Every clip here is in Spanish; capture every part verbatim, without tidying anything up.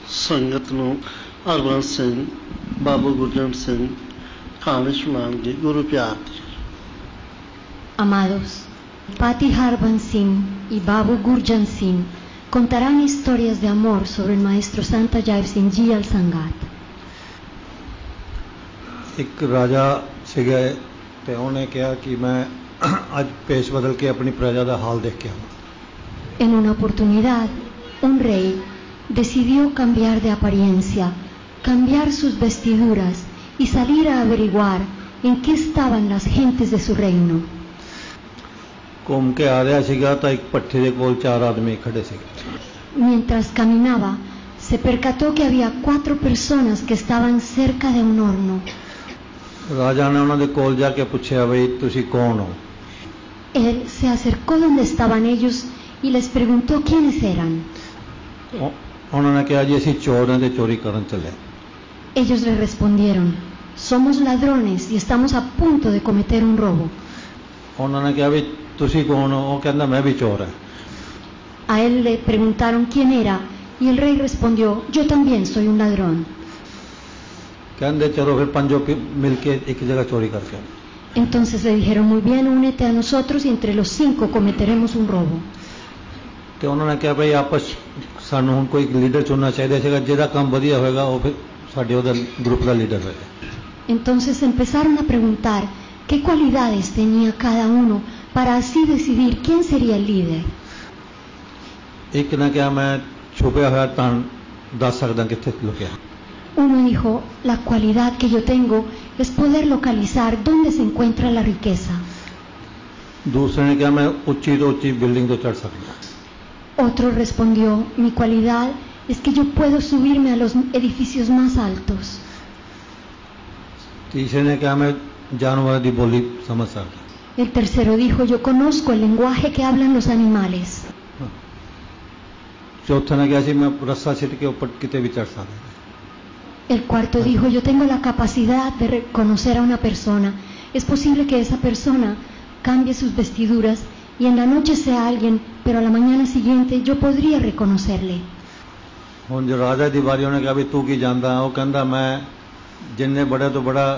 संगत ਨੂੰ हरबंस सिंह, बाबू गुरजन सिंह, कहानी सुनाएंगे गुरु प्यार दी। Amados, Patti Harban Singh y Babu Gurjan Singh contarán historias de amor sobre el maestro Santa Jaip Singh Ji al Sangat. एक राजा ਸੀਗਾ ਤੇ ਉਹਨੇ ਕਿਹਾ ਕਿ ਮੈਂ ਅੱਜ ਪੇਸ਼ ਬਦਲ ਕੇ ਆਪਣੀ ਪ੍ਰਜਾ ਦਾ ਹਾਲ ਦੇਖ ਕੇ ਆਵਾਂ। En una oportunidad, un rey decidió cambiar de apariencia, cambiar sus vestiduras y salir a averiguar en qué estaban las gentes de su reino. ਘੁੰਮ ਕੇ ਆ ਰਿਹਾ ਸੀਗਾ ਤਾਂ ਇੱਕ ਪੱਠੇ ਦੇ ਕੋਲ ਚਾਰ ਆਦਮੀ ਖੜੇ ਸੀਗੇ। Mientras caminaba, se percató que había cuatro personas que estaban cerca de un horno. ਰਾਜਾ ਨੇ ਉਹਨਾਂ ਦੇ ਕੋਲ ਜਾ ਕੇ ਪੁੱਛਿਆ ਬਈ ਤੁਸੀਂ ਕੌਣ ਹੋ? Él se acercó donde estaban ellos y les preguntó quiénes eran. ਉਹਨਾਂ ਨੇ ਕਿਹਾ ਜੀ ਅਸੀਂ ਚੋਰ ਹਾਂ ਤੇ ਚੋਰੀ ਕਰਨ ਚੱਲੇ। Ellos le respondieron, somos ladrones y estamos a punto de cometer un robo. ਉਹਨਾਂ ਨੇ ਕਿਹਾ ਵੀ ਤੁਸੀਂ ਕੌਣ ਹੋ? ਉਹ ਕਹਿੰਦਾ ਮੈਂ ਵੀ ਚੋਰ ਹਾਂ। A él le preguntaron quién era y el rey respondió, yo también soy un ladrón. ਕਹਿੰਦੇ ਚਲੋ ਫਿਰ ਪੰਜੋ ਮਿਲ ਕੇ ਇੱਕ ਜਗ੍ਹਾ ਚੋਰੀ ਕਰਕੇ। Entonces le dijeron, muy bien, únete a nosotros y entre los cinco cometeremos un robo. ਤੇ ਉਹਨਾਂ ਨੇ ਕਿਹਾ ਭਈ ਆਪਸ ਸਾਨੂੰ ਹੁਣ ਕੋਈ ਲੀਡਰ ਚੁਣਨਾ ਚਾਹੀਦਾ ਸੀਗਾ ਜਿਹਦਾ ਕੰਮ ਵਧੀਆ ਹੋਏਗਾ ਉਹ ਫਿਰ ਸਾਡੇ ਉਹਦਾ ਗਰੁੱਪ ਦਾ ਲੀਡਰ ਹੋਏਗਾ। Entonces empezaron a preguntar qué cualidades tenía cada uno para así decidir quién sería el líder. ਇੱਕ ਨੇ ਕਿਹਾ ਮੈਂ ਛੁਪਿਆ ਹੋਇਆ ਤਾਂ ਦੱਸ ਸਕਦਾ ਕਿੱਥੇ ਲੁਕਿਆ। Uno dijo, la cualidad que yo tengo es poder localizar dónde se encuentra la riqueza. दूसरे ने कहा मैं ऊंची तो ऊंची बिल्डिंग तो चढ़ सकता। Otro respondió, mi cualidad es que yo puedo subirme a los edificios más altos. तीसरे ने कहा मैं जानवर की बोली समझ सकता। El tercero dijo, yo conozco el lenguaje que hablan los animales. चौथे ने कहा सी मैं रस्सा छिट के ऊपर किते भी चढ़ सकता। El cuarto dijo, yo tengo la capacidad de reconocer a una persona. Es posible que esa persona cambie sus vestiduras y en la noche sea alguien, pero a la mañana siguiente yo podría reconocerle. ਹੁਣ ਜੋ ਰਾਜਾ ਦੀ ਵਾਰੀ ਉਹਨੇ ਕਿਹਾ ਵੀ ਤੂੰ ਕੀ ਜਾਣਦਾ? ਉਹ ਕਹਿੰਦਾ ਮੈਂ ਜਿੰਨੇ ਬੜੇ ਤੋਂ ਬੜਾ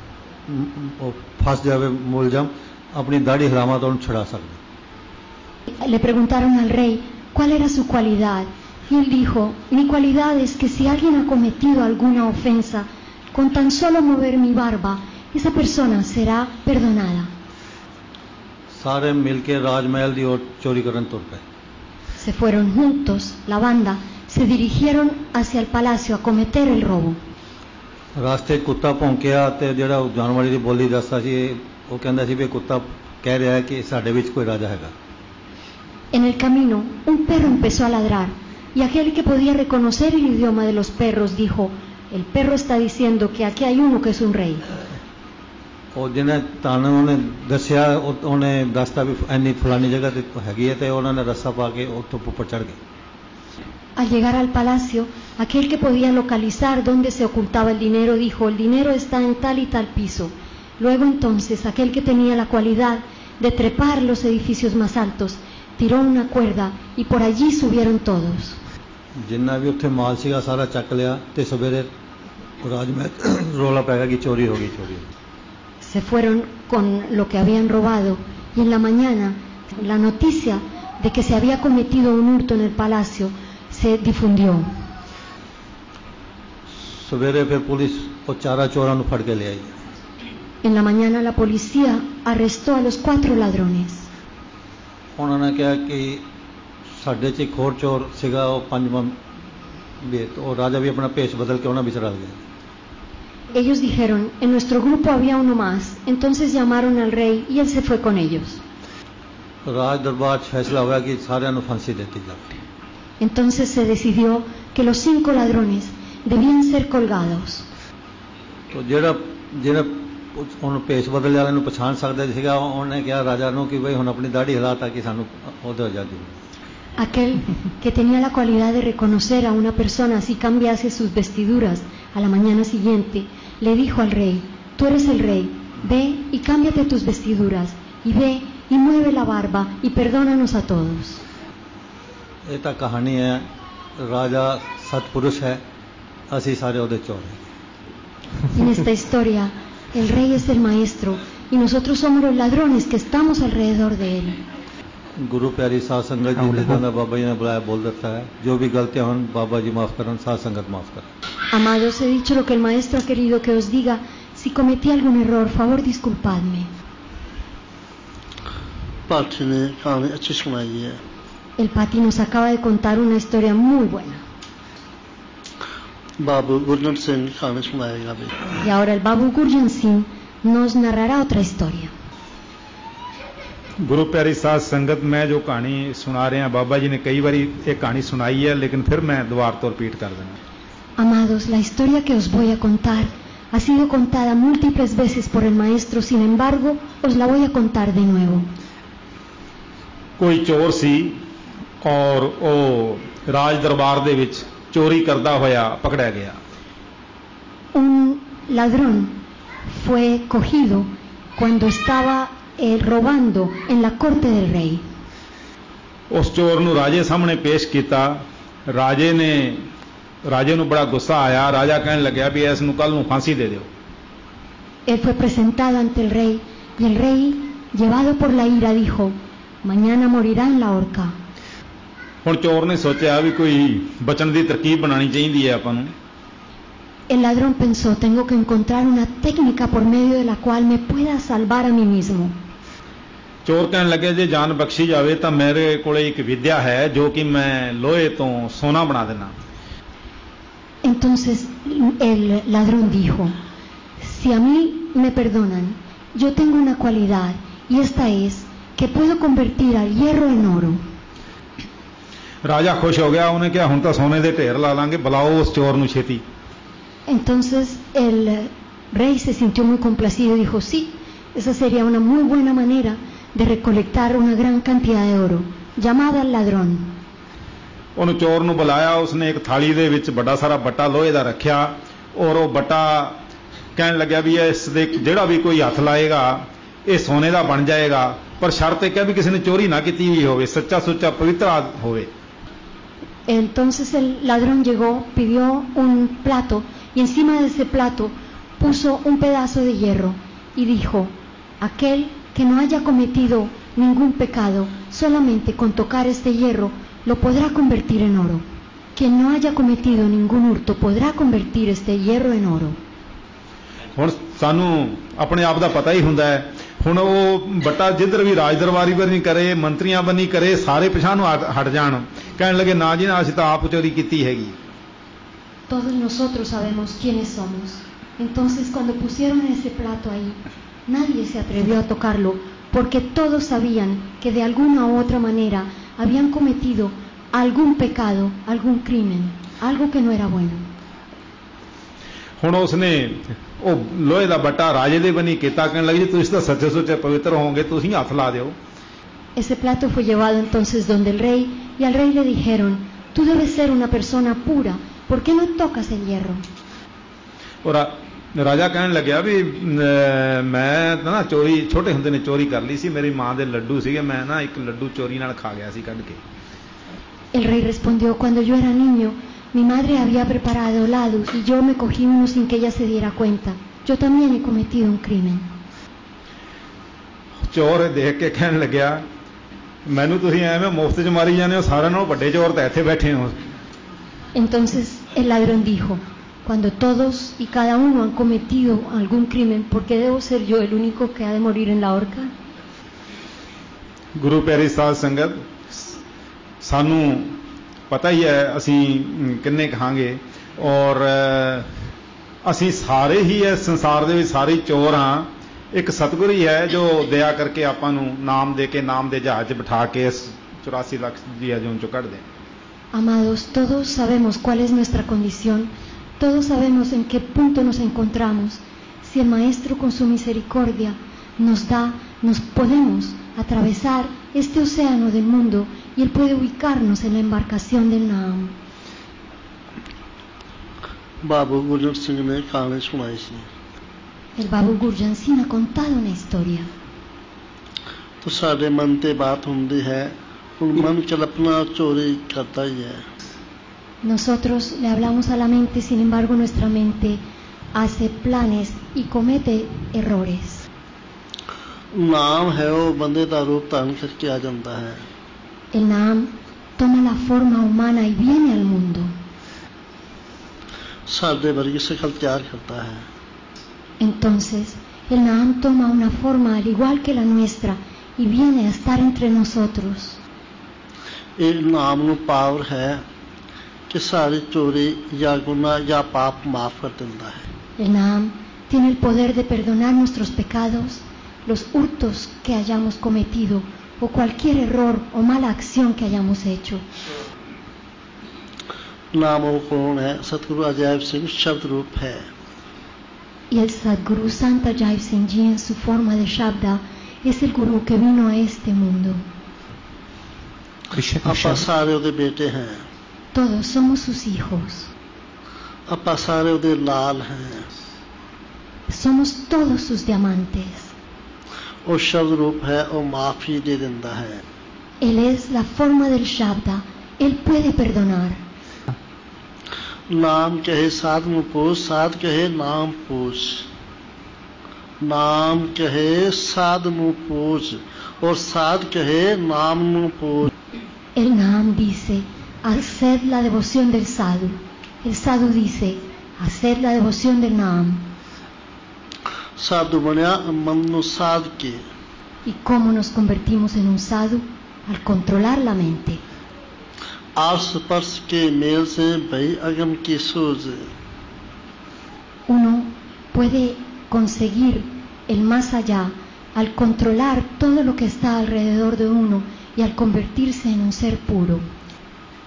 ਫਸ ਜਾਵੇ ਮੁਲਜ਼ਮ ਆਪਣੀ ਦਾੜੀ ਹਰਾਮਾ ਤੋਂ ਉਹਨੂੰ ਛੁਡਾ ਸਕਦਾ। Le preguntaron al rey cuál era su cualidad y él dijo, mi cualidad es que si alguien ha cometido alguna ofensa, con tan solo mover mi barba, esa persona será perdonada. ਸਾਰੇ ਮਿਲ ਕੇ ਰਾਜਮਹਿਲ ਦੀ ओर ਚੋਰੀ ਕਰਨ ਤੁਰ ਪਏ। Se fueron juntos, la banda, se dirigieron hacia el palacio a cometer el robo. ਰਾਸਤੇ ਕੁੱਤਾ ਭੌਂਕਿਆ ਤੇ ਜਿਹੜਾ ਜਾਨਵਰ ਦੀ ਬੋਲੀ ਦੱਸਦਾ ਸੀ ਉਹ ਕਹਿੰਦਾ ਸੀ ਵੀ ਕੁੱਤਾ ਕਹਿ ਰਿਹਾ ਹੈ ਕਿ ਸਾਡੇ ਵਿੱਚ ਕੋਈ ਰਾਜਾ ਹੈਗਾ। En el camino, un perro empezó a ladrar y aquel que podía reconocer el idioma de los perros dijo, el perro está diciendo que aquí hay uno que es un rey. ਉਹ ਜਿਹਨੇ ਤੁਹਾਨੂੰ ਉਹਨੇ ਦੱਸਿਆ ਉਹਨੇ ਦੱਸਤਾ ਵੀ ਇੰਨੀ ਫਲਾਨੀ ਜਗ੍ਹਾ ਤੇ ਹੈਗੀ ਹੈ ਤੇ ਉਹਨਾਂ ਨੇ ਰੱਸਾ ਪਾ ਕੇ ਉੱਥੋਂ ਉੱਪਰ ਚੜ੍ਹ ਗਏ। Al llegar al palacio, aquel que podía localizar dónde se ocultaba el dinero dijo, el dinero está en tal y tal piso. Luego entonces aquel que tenía la cualidad de trepar los edificios más altos tiró una cuerda y por allí subieron todos. ਜਿੰਨਾ ਵੀ ਉੱਥੇ ਮਾਲ ਸੀਗਾ ਸਾਰਾ ਚੱਕ ਲਿਆ ਤੇ ਸਵੇਰੇ ਰਾਜਮਹਿਲ ਰੋਲਾ ਪੈ ਗਿਆ ਕਿ ਚੋਰੀ ਹੋ ਗਈ ਚੋਰੀ। Se fueron con lo que habían robado y en la mañana la noticia de que se había cometido un hurto en el palacio se difundió. ਸਵੇਰੇ ਫਿਰ ਪੁਲਿਸ ਉਹ ਚਾਰਾ ਚੋਰਾਂ ਨੂੰ ਫੜ ਕੇ ਲੈ ਆਈ। En la mañana la policía arrestó a los cuatro ladrones. ਉਹਨਾਂ ਨੇ ਕਿਹਾ ਕਿ ਸਾਡੇ 'ਚ ਇੱਕ ਹੋਰ ਚੋਰ ਸੀਗਾ ਉਹ ਪੰਜਵਾਂ ਵੀ ਉਹ ਰਾਜਾ ਵੀ ਆਪਣਾ ਭੇਸ ਬਦਲ ਕੇ ਉਹਨਾਂ ਵਿੱਚ ਰਲ ਗਿਆ। Ellos dijeron, en nuestro grupo había uno más, entonces llamaron al rey y él se fue con ellos. ਰਾਜ ਦਰਬਾਰ 'ਚ ਫੈਸਲਾ ਹੋਇਆ ਕਿ ਸਾਰਿਆਂ ਨੂੰ ਫਾਂਸੀ ਦਿੱਤੀ ਜਾਵੇ। Entonces se decidió que los cinco ladrones debían ser colgados. तो ਜਿਹੜਾ ਜਿਹੜਾ ਉਹਨੂੰ ਭੇਸ ਬਦਲ ਵਾਲੇ ਨੂੰ ਪਛਾਣ ਸਕਦਾ ਸੀਗਾ ਉਹਨੇ ਕਿਹਾ ਰਾਜਾ ਨੂੰ ਕਿ ਬਈ ਹੁਣ ਆਪਣੀ ਦਾੜੀ ਹਿਲਾ ਤਾਂ ਕਿ ਸਾਨੂੰ ਉਹਦੇ ਆਜ਼ਾਦੀ ਮਿਲੇ। Aquel que tenía la cualidad de reconocer a una persona si cambiase sus vestiduras a la mañana siguiente, le dijo al rey, tú eres el rey, ve y cámbiate tus vestiduras, y ve y mueve la barba y perdónanos a todos. ਇਹ ਤਾਂ ਕਹਾਣੀ ਹੈ ਰਾਜਾ सतपुरुष है, असी सारे ਉਹਦੇ चोर हैं। En esta historia, el rey es el maestro y nosotros somos los ladrones que estamos alrededor de él. गुरु प्यारी साध संगत जी जिदा दा बाबा जी ने बुलाया बोल देता है, जो भी गलतियां हों बाबा जी माफ करन, साध संगत माफ कर। Amados, he dicho lo que el maestro ha querido que os diga. Si cometí algún error, favor disculpadme. पाठी ने कहानी अच्छी सुनाई है। El Pati nos acaba de contar una historia muy buena. बाबू गुरजन सिंह कहानी सुनाएगा अभी। Y ahora el Babu Gurjan Singh nos narrará otra historia. गुरु प्यारी साध संगत, मैं जो कहानी सुना रहे हैं बाबा जी ने कई बार एक कहानी सुनाई है, लेकिन फिर मैं दोबारा तो रिपीट कर देना। Amados, la historia que os voy a contar ha sido contada múltiples veces por el maestro, sin embargo, os la voy a contar de nuevo. कोई चोर सी और ਉਹ ਰਾਜ ਦਰਬਾਰ ਦੇ ਵਿੱਚ ਚੋਰੀ ਕਰਦਾ ਹੋਇਆ ਪਕੜਿਆ ਗਿਆ। Un ladrón fue cogido cuando estaba eh, robando en la corte del rey. ਉਸ ਚੋਰ ਨੂੰ ਰਾਜੇ ਸਾਹਮਣੇ ਪੇਸ਼ ਕੀਤਾ। ਰਾਜੇ ਨੇ ਰਾਜੇ ਨੂੰ ਬੜਾ ਗੁੱਸਾ ਆਇਆ। ਰਾਜਾ ਕਹਿਣ ਲੱਗਿਆ ਵੀ ਇਸ ਨੂੰ ਕੱਲ ਨੂੰ ਫਾਂਸੀ ਦੇ ਦਿਓ। Él fue presentado ante el rey y el rey, llevado por la ira, dijo: mañana morirá en la horca. ਹੁਣ ਚੋਰ ਨੇ ਸੋਚਿਆ ਵੀ ਕੋਈ ਬਚਣ ਦੀ ਤਰਕੀਬ ਬਣਾਉਣੀ ਚਾਹੀਦੀ ਹੈ ਆਪਾਂ ਨੂੰ। El ladrón pensó: tengo que encontrar una técnica por medio de la cual me pueda salvar a mí mismo. ਚੋਰ ਕਹਿਣ ਲੱਗੇ ਜੇ ਜਾਨ ਬਖਸ਼ੀ ਜਾਵੇ ਤਾਂ ਮੇਰੇ ਕੋਲੇ ਇੱਕ ਵਿਦਿਆ ਹੈ ਜੋ ਕਿ ਮੈਂ ਲੋਹੇ ਤੋਂ ਸੋਨਾ ਬਣਾ ਦੇਣਾ। Entonces el ladrón dijo: si a mí me perdonan, yo tengo una cualidad y esta es que puedo convertir al hierro en oro. ਰਾਜਾ ਖੁਸ਼ ਹੋ ਗਿਆ। ਉਹਨੇ ਕਿਹਾ ਹੁਣ ਤਾਂ ਸੋਨੇ ਦੇ ਢੇਰ ਲਾ ਲਾਂਗੇ, ਬੁਲਾਓ ਉਸ ਚੋਰ ਨੂੰ ਛੇਤੀ। Entonces el rey se sintió muy complacido y dijo: sí, esa sería una muy buena manera de recolectar una gran cantidad de oro. Llamad al ladrón. ਉਹਨੂੰ ਚੋਰ ਨੂੰ ਬੁਲਾਇਆ। ਉਸਨੇ ਇੱਕ ਥਾਲੀ ਦੇ ਵਿੱਚ ਵੱਡਾ ਸਾਰਾ ਬੱਟਾ ਲੋਹੇ ਦਾ ਰੱਖਿਆ ਔਰ ਉਹ ਬੱਟਾ ਕਹਿਣ ਲੱਗਿਆ ਵੀ ਇਸ ਦੇ ਜਿਹੜਾ ਵੀ ਕੋਈ ਹੱਥ ਲਾਏਗਾ ਇਹ ਸੋਨੇ ਦਾ ਬਣ ਜਾਏਗਾ, ਪਰ ਸ਼ਰਤ ਇਹ ਕਿ ਵੀ ਕਿਸੇ ਨੇ ਚੋਰੀ ਨਾ ਕੀਤੀ ਹੋਈ ਹੋਵੇ, ਸੱਚਾ ਸੁੱਚਾ ਪਵਿੱਤਰ ਹੋਵੇ। Entonces el ladrón llegó, pidió un plato y encima de ese plato puso un pedazo de hierro y dijo: aquel que no haya cometido ningún pecado, solamente con tocar este hierro lo podrá convertir en oro. Quien no haya cometido ningún hurto podrá convertir este hierro en oro. ਹੁਣ ਸਾਨੂੰ ਆਪਣੇ ਆਪ ਦਾ ਪਤਾ ਹੀ ਹੁੰਦਾ ਹੈ। ਹੁਣ ਉਹ ਬੱਟਾ ਜਿੱਧਰ ਵੀ ਰਾਜ ਦਰਬਾਰੀ ਬਣੀ ਕਰੇ, ਮੰਤਰੀਆਂ ਬਣੀ ਕਰੇ, ਸਾਰੇ ਪਿਛਾਂ ਨੂੰ ਹਟ ਜਾਣ। ਕਹਿਣ ਲੱਗੇ ਨਾ ਜੀ ਨਾ, ਅਸੀਂ ਤਾਂ ਆਪ ਚੋਰੀ ਕੀਤੀ ਹੈਗੀ। Todos nosotros sabemos quiénes somos. Entonces cuando pusieron ese plato ahí, nadie se atrevió a tocarlo, porque todos sabían que de alguna u otra manera habían cometido algún pecado, algún crimen, algo que no era bueno. ਹੁਣ ਉਸਨੇ ਉਹ ਲੋਹੇ ਦਾ ਬੱਟਾ ਰਾਜੇ ਦੇ ਬਣੀ ਕੀਤਾ। ਕਹਿਣ ਲੱਗੇ ਜੀ ਤੁਸੀਂ ਤਾਂ ਸੱਚੇ ਸੁੱਚੇ ਪਵਿੱਤਰ ਹੋਵੋਗੇ, ਤੁਸੀਂ ਹੱਥ ਲਾ ਦਿਓ। Ese plato fue llevado entonces donde el rey y al rey le dijeron: tú debes ser una persona pura, ¿por qué no tocas el hierro? ਔਰ ਰਾਜਾ ਕਹਿਣ ਲੱਗਿਆ ਵੀ ਮੈਂ ਨਾ ਚੋਰੀ ਛੋਟੇ ਹੁੰਦੇ ਨੇ ਚੋਰੀ ਕਰ ਲਈ ਸੀ, ਮੇਰੀ ਮਾਂ ਦੇ ਲੱਡੂ ਸੀਗੇ, ਮੈਂ ਨਾ ਇੱਕ ਲੱਡੂ ਚੋਰੀ ਨਾਲ ਖਾ ਗਿਆ ਸੀ ਕੱਢ ਕੇ। El rey respondió: cuando yo era niño, mi madre había preparado helados y yo me cogí uno sin que ella se diera cuenta. Yo también he cometido un crimen. ਚੋਰ ਦੇਖ ਕੇ ਕਹਿਣ ਲੱਗਿਆ ਮੈਨੂੰ ਤੁਸੀਂ ਐਵੇਂ ਮੁਫਤ ਚ ਮਾਰੀ ਜਾਂਦੇ ਹੋ, ਸਾਰਿਆਂ ਨਾਲੋਂ ਵੱਡੇ ਚੋਰ ਤਾਂ ਇੱਥੇ ਬੈਠੇ ਹੋ। Entonces el ladrón dijo: cuando todos y cada uno han cometido algún crimen, ¿por qué debo ser yo el único que ha de morir en la horca? ਗੁਰੂ ਪਿਆਰੀ ਸਾਧ ਸੰਗਤ, ਸਾਨੂੰ ਪਤਾ ਹੀ ਹੈ ਅਸੀਂ ਕਿੰਨੇ ਕਹਾਂਗੇ ਔਰ ਅਸੀਂ ਸਾਰੇ ਹੀ ਇਸ ਸੰਸਾਰ ਦੇ ਵਿੱਚ ਸਾਰੇ ਚੋਰ ਹਾਂ। ਇੱਕ ਸਤਿਗੁਰੂ ਹੀ ਹੈ ਜੋ ਦਇਆ ਕਰਕੇ ਆਪਾਂ ਨੂੰ ਨਾਮ ਦੇ ਕੇ ਨਾਮ ਦੇ ਜਹਾਜ਼ 'ਚ ਬਿਠਾ ਕੇ ਇਸ ਚੁਰਾਸੀ ਲੱਖ ਦੀ ਅਜੂਨ 'ਚੋਂ ਕੱਢ ਦੇ। Amados, todos sabemos cuál es nuestra condición, todos sabemos en qué punto nos encontramos. Si el Maestro con su misericordia nos da, nos podemos atravesar este océano del mundo y Él puede ubicarnos en la embarcación del Naam. बाबू गुरजन सिंह ने कहानी सुनाई थी। El Babu Gurjan Singh ha contado una historia. तो साढ़े मन ते बात होंदी है, ਹੁਣ ਮਨ ਕਲਪਨਾ ਚੋਰੀ ਕਰਦਾ ਹੀ ਹੈ। Nosotros le hablamos a la mente, sin embargo nuestra mente hace planes y comete errores. ਨਾਮ ਹੈ ਉਹ ਬੰਦੇ ਦਾ ਰੂਪ ਧਾਰਨ ਕਰਕੇ ਆ ਜਾਂਦਾ ਹੈ। El Naam toma la forma humana y viene al mundo. ਸਾਡੇ ਵਰਗੀ ਸ਼ਕਲ ਤਿਆਰ ਕਰਦਾ ਹੈ। Entonces, el Naam toma una forma al igual que la nuestra y viene a estar entre nosotros. ਇਹ ਨਾਮ ਨੂੰ ਪਾਵਰ ਹੈ ਕਿ ਸਾਰੀ ਚੋਰੀ ਜਾਂ ਗੁਨਾਹ ਜਾਂ ਪਾਪ ਮਾਫ ਕਰ ਦਿੰਦਾ ਹੈ। El Naam tiene el poder de perdonar nuestros pecados, los hurtos que hayamos cometido o cualquier error o mala acción que hayamos hecho. ਨਾਮ ਉਹ ਕੌਣ ਹੈ? ਸਤਿਗੁਰੂ ਅਜਾਇਬ ਸਿੰਘ ਸ਼ਬਦ ਰੂਪ ਹੈ। Y el Sadguru Santa Jai Singh Ji en su forma de Shabda es el Guru que vino a este mundo. ਆਪਾਂ ਸਾਰੇ ਉਹਦੇ ਬੇਟੇ ਹਾਂ। Todos somos sus hijos. ਆਪਾਂ ਸਾਰੇ ਉਹਦੇ ਲਾਲ ਹਾਂ। Somos todos sus diamantes. ਉਹ ਸ਼ਬਦ ਰੂਪ ਹੈ, ਉਹ ਮਾਫੀ ਦੇ ਦਿੰਦਾ ਹੈ। Él es la forma del Shabda. Él puede perdonar. ਨਾਮ ਕਹੇ ਸਾਧ ਨੂੰ ਪੂਜ, ਸਾਧ ਕਹੇ ਨਾਮ ਪੂਜ। ਨਾਮ ਕਹੇ ਸਾਧ ਨੂੰ ਪੂਜ ਔਰ ਸਾਧ ਕਹੇ ਨਾਮ ਨੂੰ ਪੂਜ। El Naam dice, haced la devoción del sadhu. El sadhu dice, haced la devoción del Naam. ਸਾਧੂ ਬਣਿਆ ਮਨ ਨੂੰ ਸਾਧ ਕੇ। ¿Y cómo nos convertimos en un sadhu? Al controlar la mente. आस स्पर्श के मेल से भई अगम की सूझ। Uno puede conseguir el más allá al controlar todo lo que está alrededor de uno y al convertirse en un ser puro.